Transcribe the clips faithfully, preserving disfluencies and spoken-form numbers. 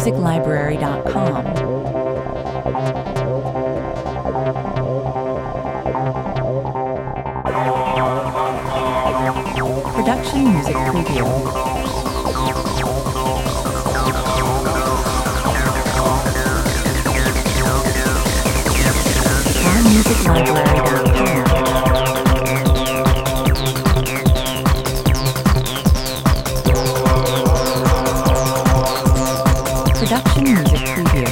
music library dot com. Production Music Preview. music library dot com. Production Music Preview.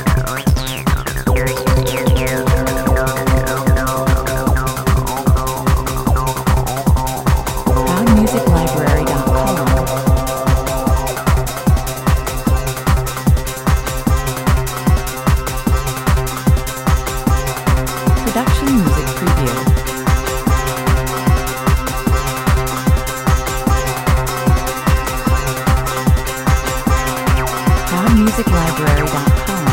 Proud music library dot com. Production Music Preview. proud music library dot com.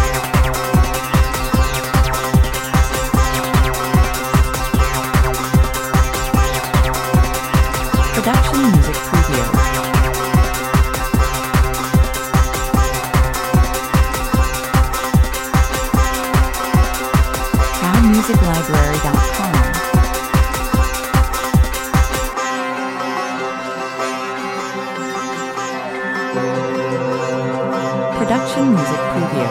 Production Music Preview. proud music library dot com. Production Music Preview.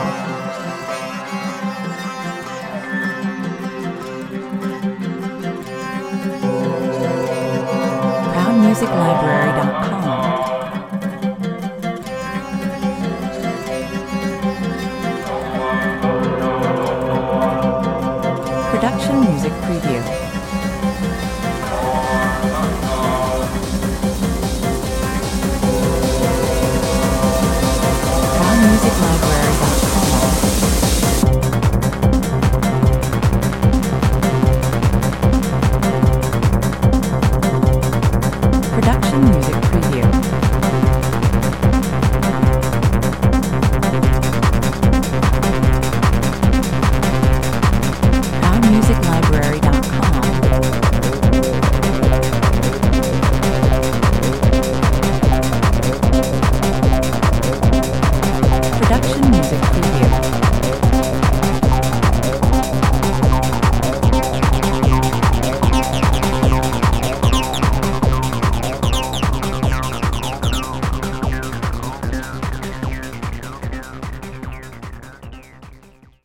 proud music library dot com.